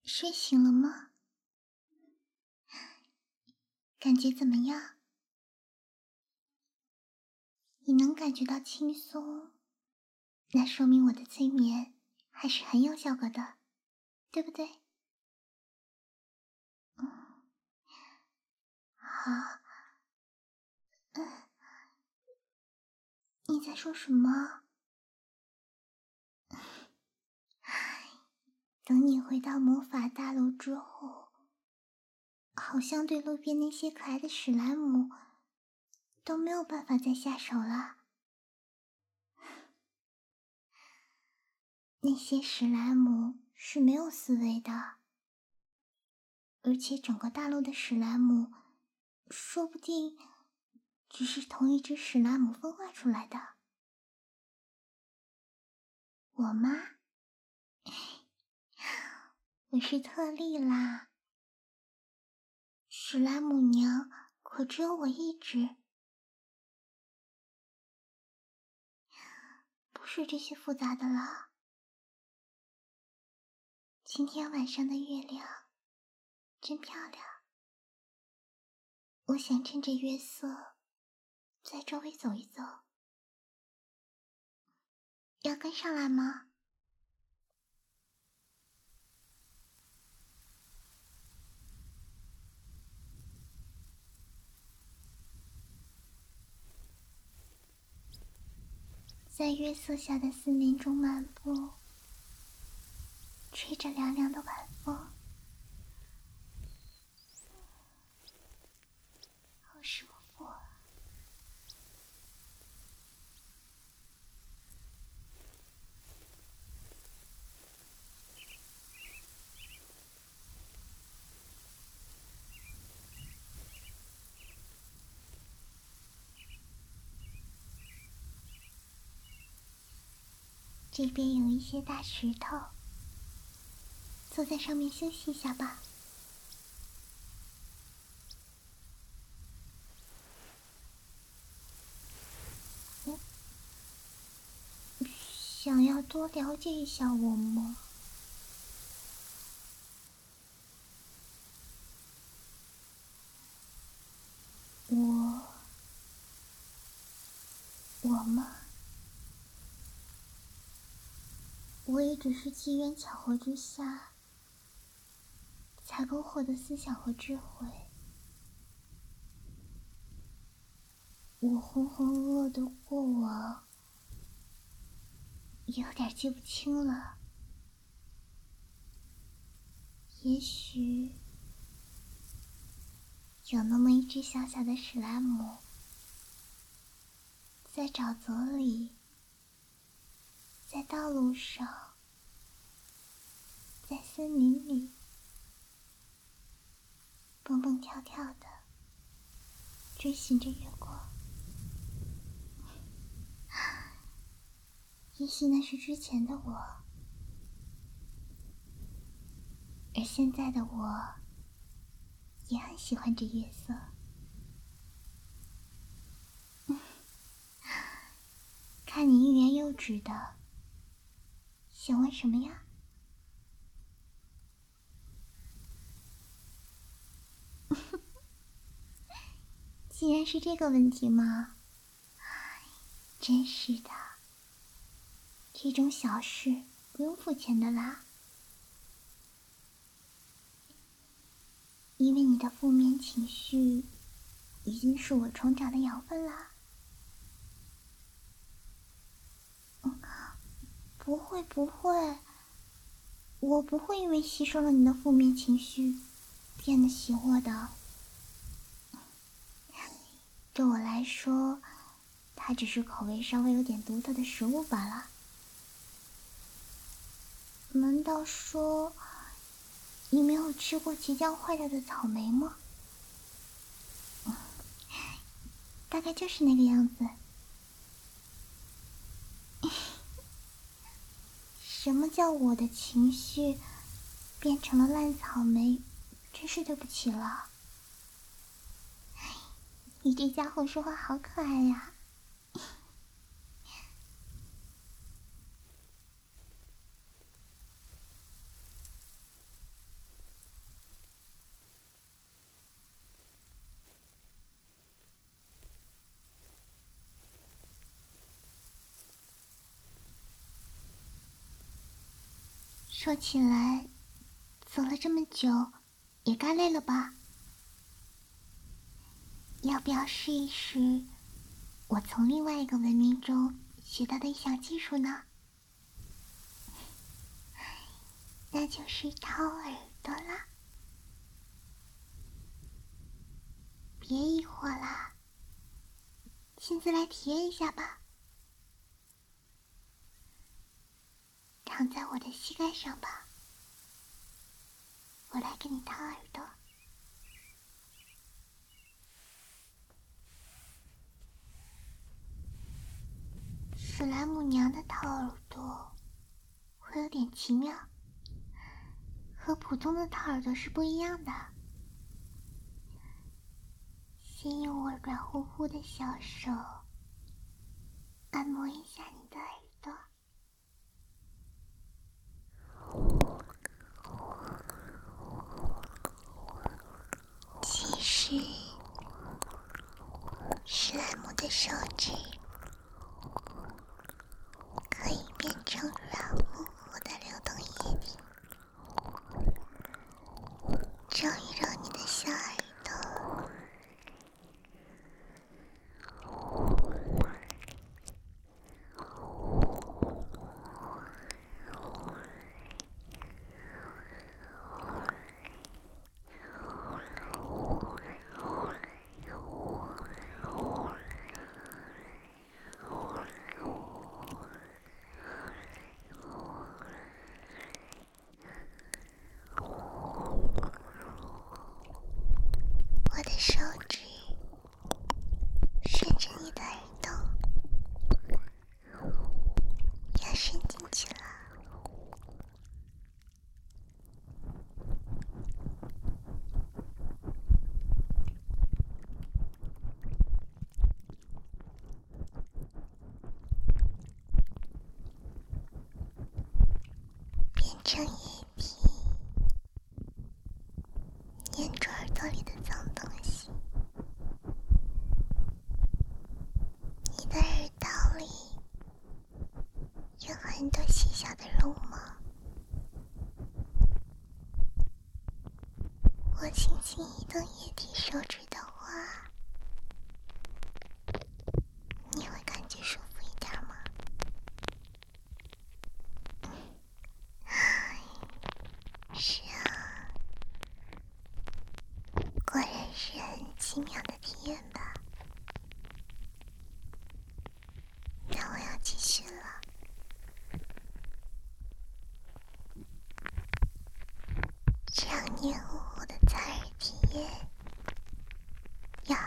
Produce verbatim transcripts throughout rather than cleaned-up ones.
睡醒了吗？感觉怎么样？你能感觉到轻松，那说明我的催眠还是很有效果的，对不对？嗯，好。嗯，你在说什么？等你回到魔法大楼之后，好像对路边那些可爱的史莱姆都没有办法再下手了。那些史莱姆是没有思维的，而且整个大陆的史莱姆说不定只是同一只史莱姆分化出来的。我吗？我是特例啦，史莱姆娘可只有我一只。不是这些复杂的了。今天晚上的月亮真漂亮，我想趁着月色在周围走一走，要跟上来吗？在月色下的森林中漫步，吹着凉凉的晚风，好舒服啊。这边有一些大石头，坐在上面休息一下吧。嗯，想要多了解一下我吗？我，我吗？我也只是机缘巧合之下才够获得思想和智慧。我浑浑噩噩的过往有点记不清了，也许有那么一只小小的史莱姆，在沼泽里，在道路上，在森林里，蹦蹦跳跳的追寻着月光。也许那是之前的我，而现在的我也很喜欢这月色。看你欲言又止的，想问什么呀？既然是这个问题嘛，真是的，这种小事不用付钱的啦。因为你的负面情绪已经是我成长的养分啦。嗯，不会不会，我不会因为吸收了你的负面情绪变得邪恶的。对我来说，它只是口味稍微有点独特的食物罢了。难道说你没有吃过即将坏掉的草莓吗？嗯，大概就是那个样子。什么叫我的情绪变成了烂草莓？真是对不起了。你这家伙说话好可爱呀。 说起来，走了这么久，也该累了吧？要不要试一试我从另外一个文明中学到的一项技术呢？那就是掏耳朵啦。别疑惑啦，现在来体验一下吧。躺在我的膝盖上吧，我来给你掏耳朵。史莱姆娘的掏耳朵会有点奇妙，和普通的掏耳朵是不一样的。先用我软乎乎的小手按摩一下你的耳朵。其实，史莱姆的手指可以变成软乎乎的流动液体，揉一揉你的小耳朵。我的手指顺着你的耳洞要伸进去了。变成液体，粘住耳朵里的脏东西。你的耳道里有很多细小的绒毛，我轻轻移动液体手指的话，你会感觉舒服一点吗？是啊，果然是很奇妙的体验吧。那我要继续了。这样黏糊糊的采耳体验，要好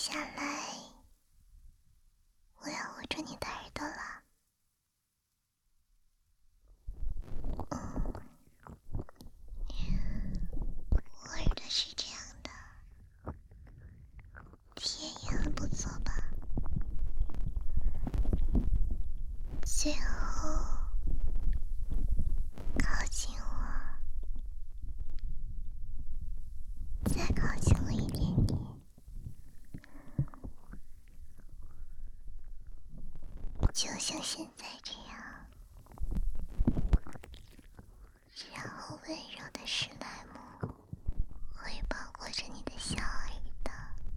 下来，我要捂住你的耳朵了。嗯，我耳朵是这样的，体验也很不错吧？最后，靠近我，再靠近我一点点。就像现在这样，然后温柔的史莱姆会包裹着你的小耳朵，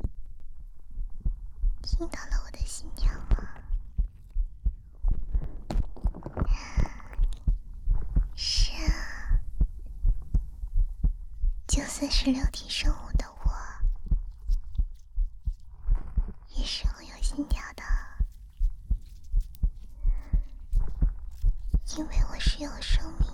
听到了我的心跳吗？是啊，就算是六体生物的我，也是会有心跳的。因为我是有生命